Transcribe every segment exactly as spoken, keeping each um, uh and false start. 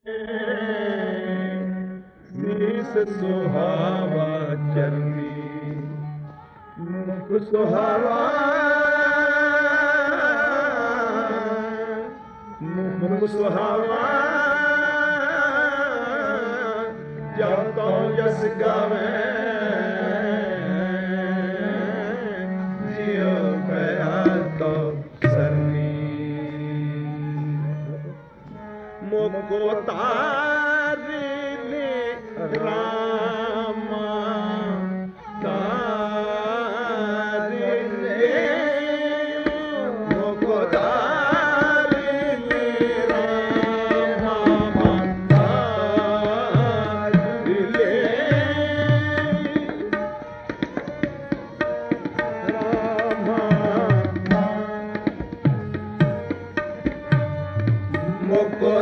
ਸੀਸ ਸੁਹਾਵਾ ਚਰਨੀ ਮੁਖ ਸੁਹਾਵਾ ਮੁਖ ਸੁਹਾਵਾ ਜਬ ਤੋਂ ਜਸ ਗਾਵੇ ਜਿਉ ਪਿਆ ਤੋ ਸਰਨੀ ਮੁਕੋ ਤਾਰੇ ਰਾਮਾ ਤਾਰੇ ਮੁਕੋ ਤਾਰੇ ਰਾਮਾ ਤਾਰੇ ਰਾਮਾ ਮੁਕੋ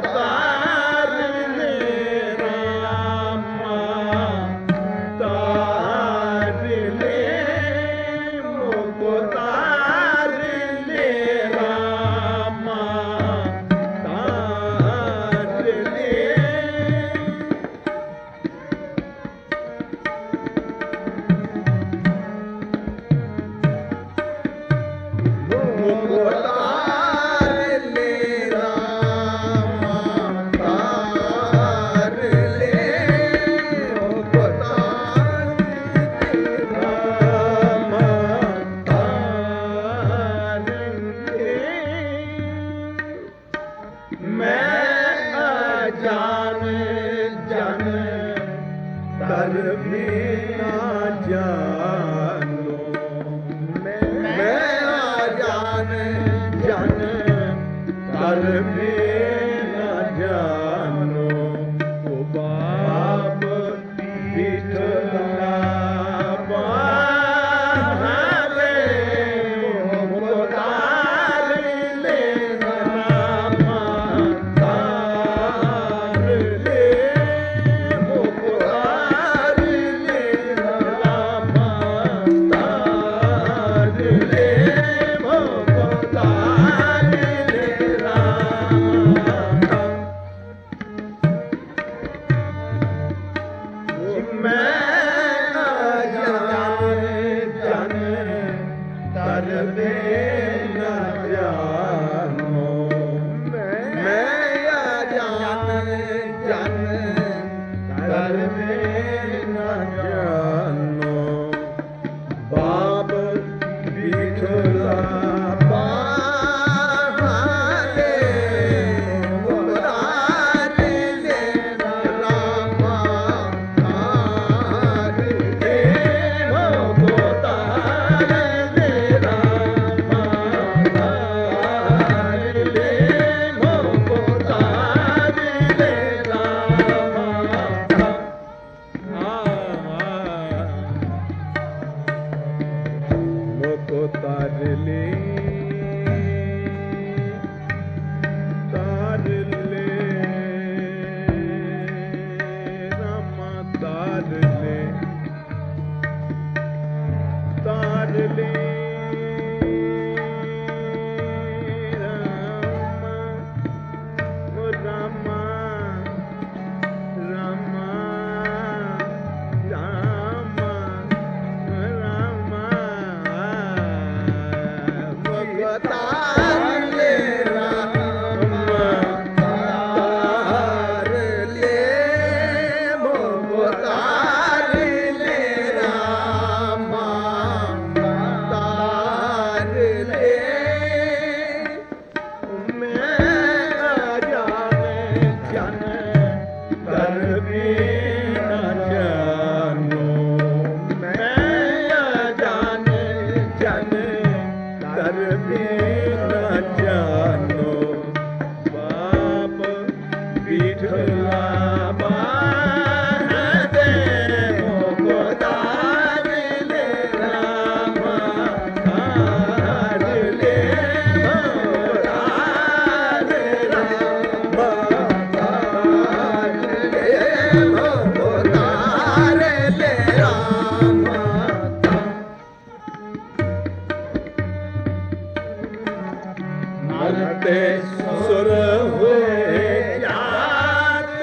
ਤੇ ਸੁਰ ਹੋਏ ਜਾਤ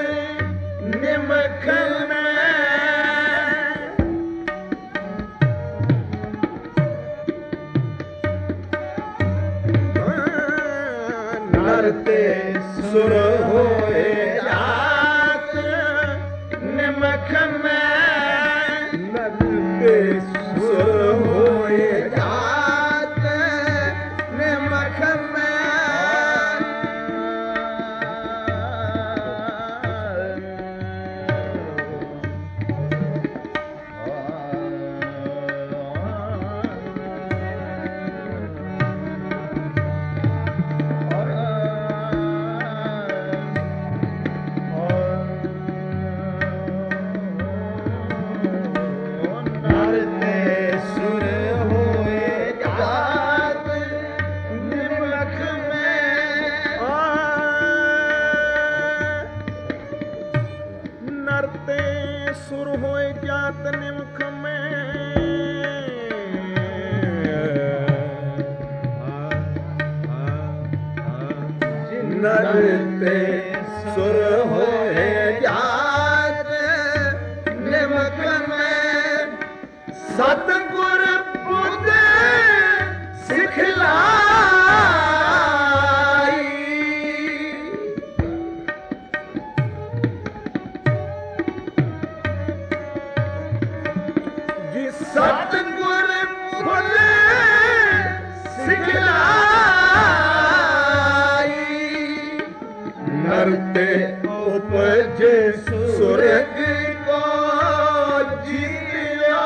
नरते सुर होए जात निमुख में नरते सुर होए जात निमुख में सतगुर बुद्ध सिखलाई जी सतगुर बुद्ध सिखलाई नरते उपजे सुरग को जीतिया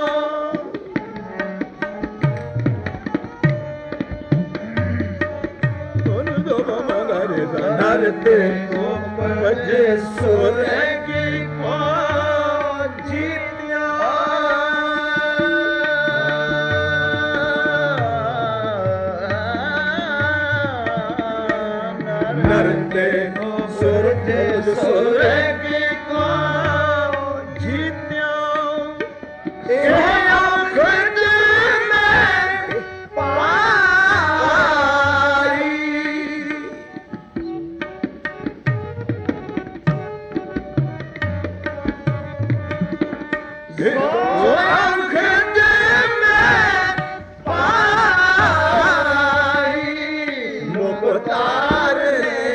नरते उपजे सुरग को जीतिया नरते सूरज सूरज को जीत्या खुद में पाई खुद में पाई मुख्तार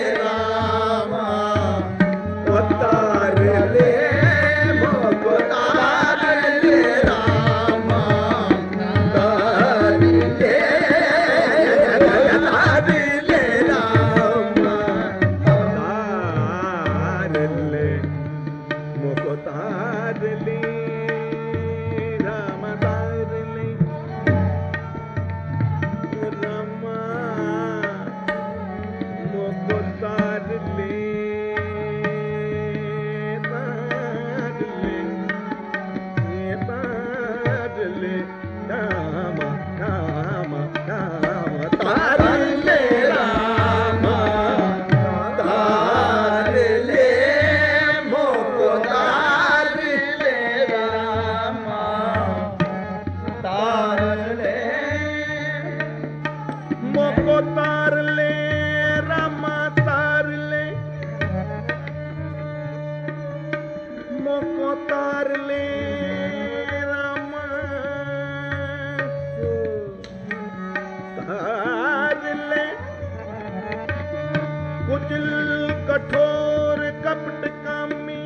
कठोर कपट कामी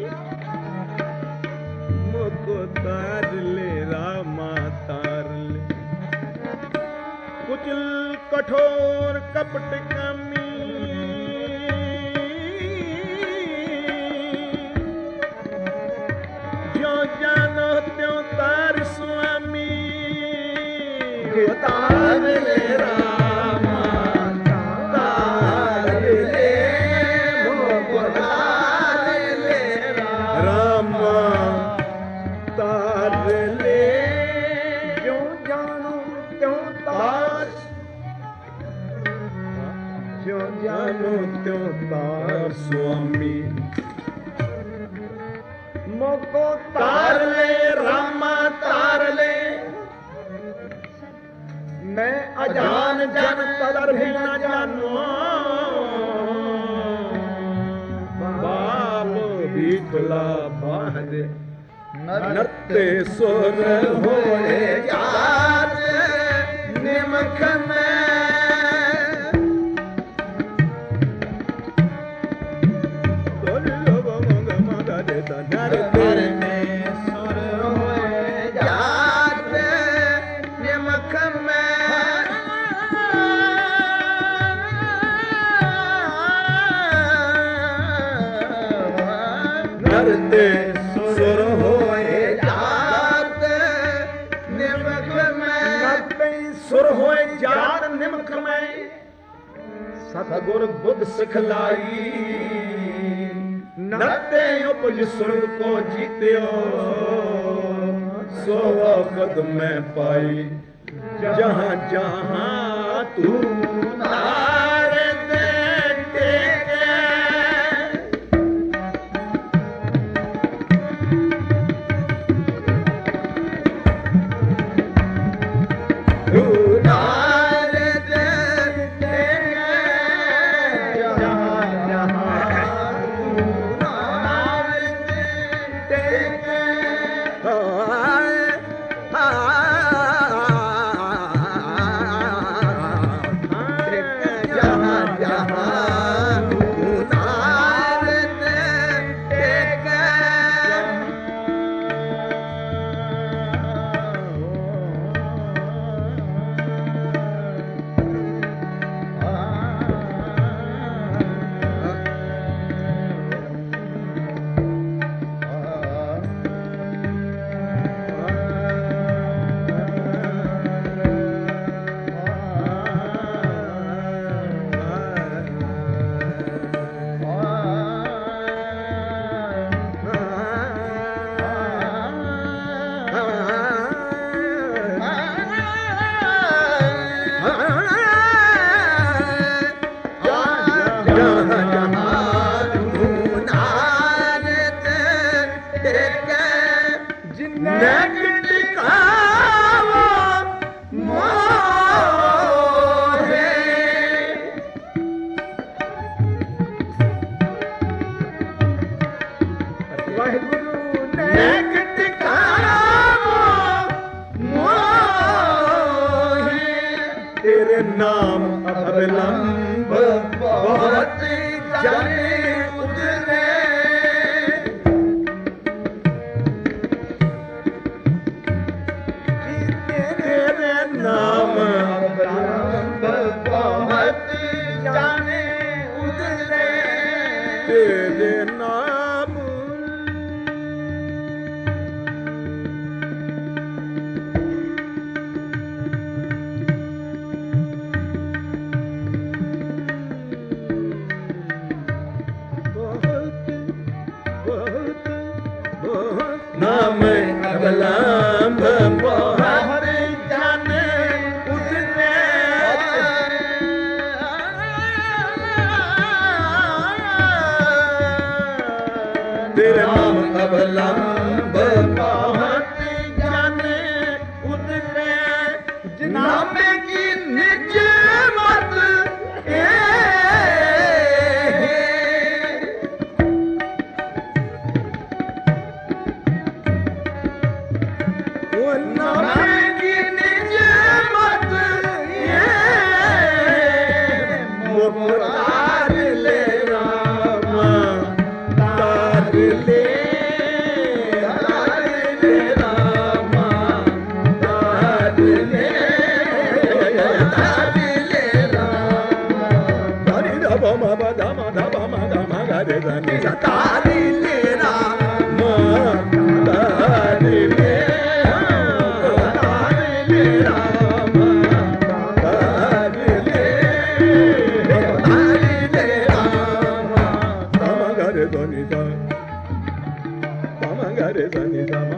मुको तार ले रामा तार ले कुचल कठोर कपट कामी जो जानो त्यों तार स्वामी तार ले रामा तार ले त्यों तार स्वामी मोको तार ले रामा तार ले मैं अजान जन तर भी न जानो बाप भी खुला बाहर नरते सुर होए जात निमख में नरते सुर होए जात निमख में नरते सुर होए जात निमख में सतगुर बुद्ध सिखलाई नरते उपज सुर को जीत्यो सो वक्त में पाई जहां जहां तू तार दे टेके नार टेके जिन्ने टिकावो मोहे वाहिगुरु ने टिकावो मोहे तेरे नाम अवलंब बहुत जाने उतरे तेरे नाम अवलंब बहुत जाने उतरे तेरे नाम नाम अवलंब बहुत जाने उतरे तेरे नाम अवलंब बहुत जाने उतरे नाम की निज मत तार ले रामा तार ले तार ले रामा तार ले तार ले रामा तारी धा मा बा धा मा धा बा मा धा मा गा रे धा नि सा तारी ले रामा तार ले तार ले रामा तार ले Doni da, mama gare doni da ma.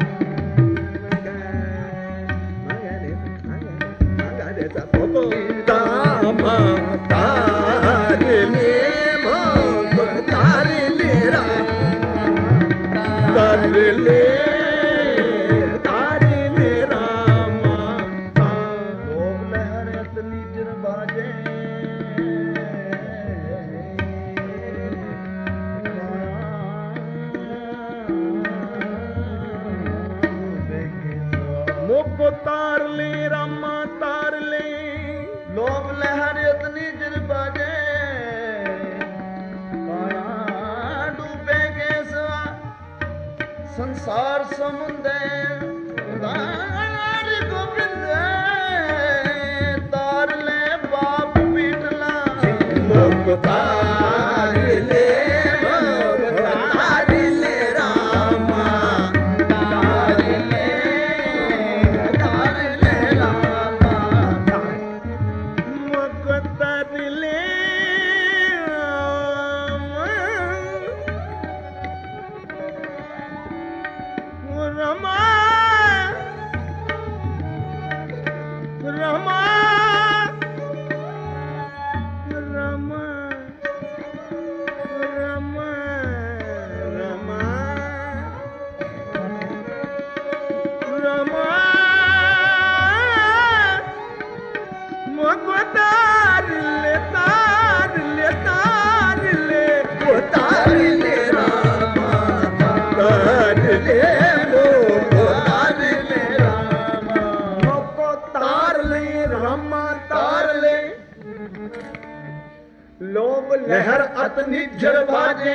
Magare da popo da ma tare le mo tare le ra tare le tare le ra ma log lehare atli jir baje मुख तार ले रामा तार ले लोभ लहर इतनी जिर बाजे काया डूबे के सवा संसार समुंदे तार गोविंद तार ले बाप पीटला मुख तार ले मुख तार ले रामा तार ले Rama, Rama, Rama, Rama, Rama, Rama, Moko tar le tar le tar le, wo tar le Rama, tar le. लोभ लहर अतनी जड़ बाजे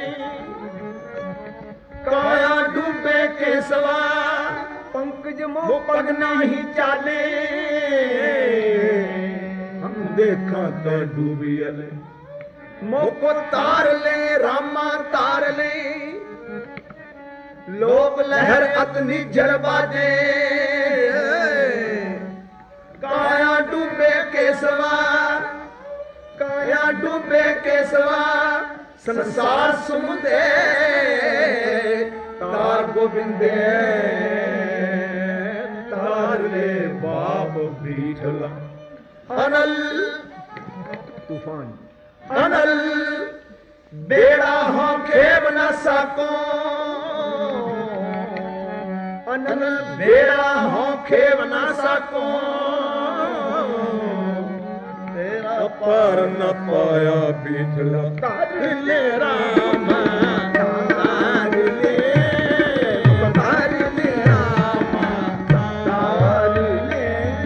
काया डूबे के सवा पंकज मोह पग नहीं चाले हम देखा तो डूबियले मोको तार ले रामा तार ले लोभ लहर अतनी जड़ बाजे काया डूबे के सवा काया डूबे केसवा संसार समुदे तार गोविंदे तार ले बाप बीठला अनल तूफान अनल बेड़ा हम खेव न सको अनन बेड़ा हो खेव न सको तेरा पर न पाया बिछला तारिले राम तारिले तारिले राम तारिले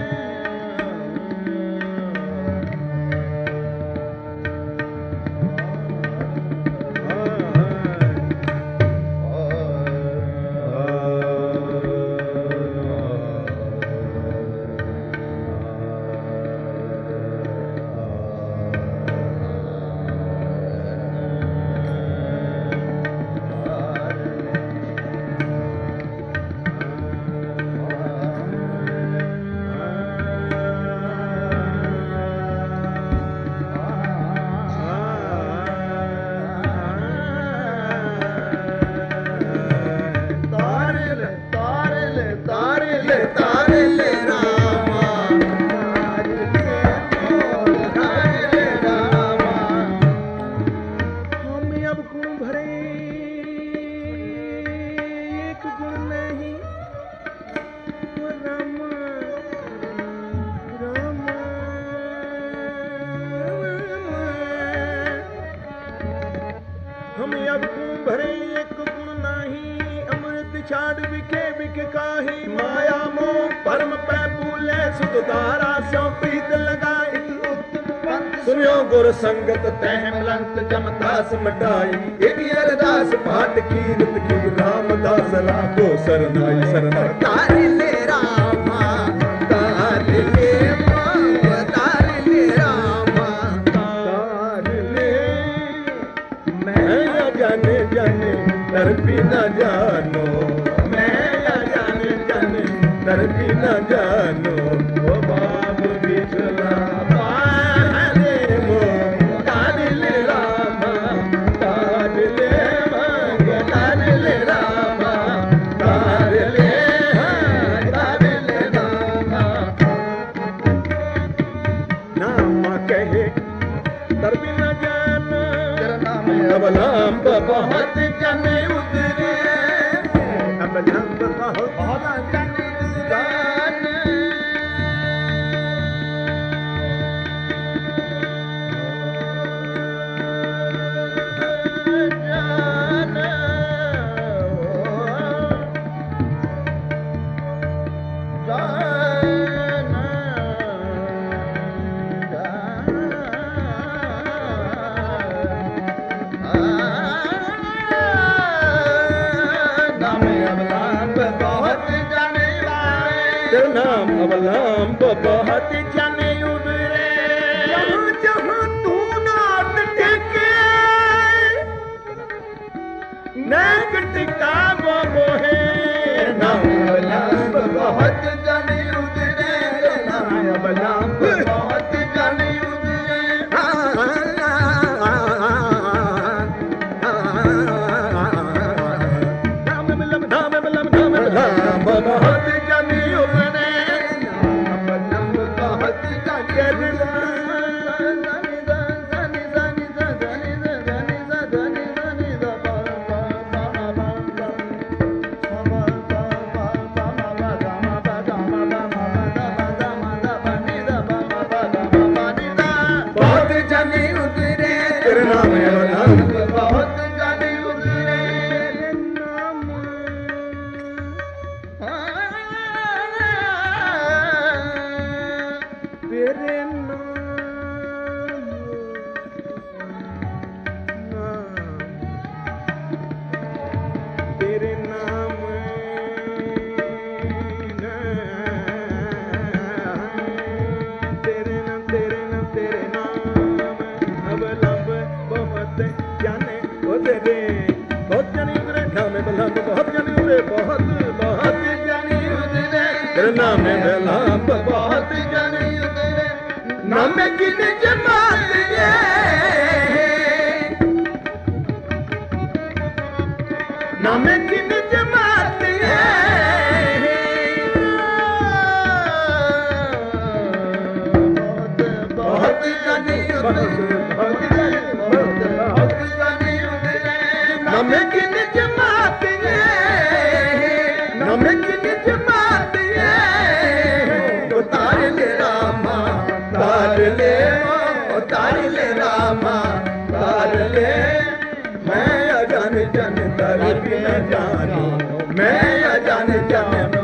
गुर संगत तह मलंत जमदास मटाई एक अरदास पाठ कीरत की रामदास राखो सरनाई सरनाई तारिले रामा तारिले मां तारिले रामा तारिले मैं जाने जाने दर भी न जानो मैं जाने जाने दर भी न जानो वो बाप बिछला अबलाम बहुत जने उतरे अबलाम बहुत जने जान नाम अबलाम बहुत जाने उबरे जहाँ जहाँ तू नाथ टेके नैक टिका वो मोहे नाम अबलाम बहुत जाने उबरे नाम अबलाम बहुत जाने उबरे नाम अबलाम नाम अबलाम नाम अबलाम बहुत जाने उबरे नाम बलाम बहुत जाने उतरे नाम किन जमात ये नाम किन जमात ये बहुत बहुत जाने उतरे बहुत जाने बहुत जाने उतरे तार ले रामा तार ले मैं अजान जन तर भी न जानो मैं अजान जन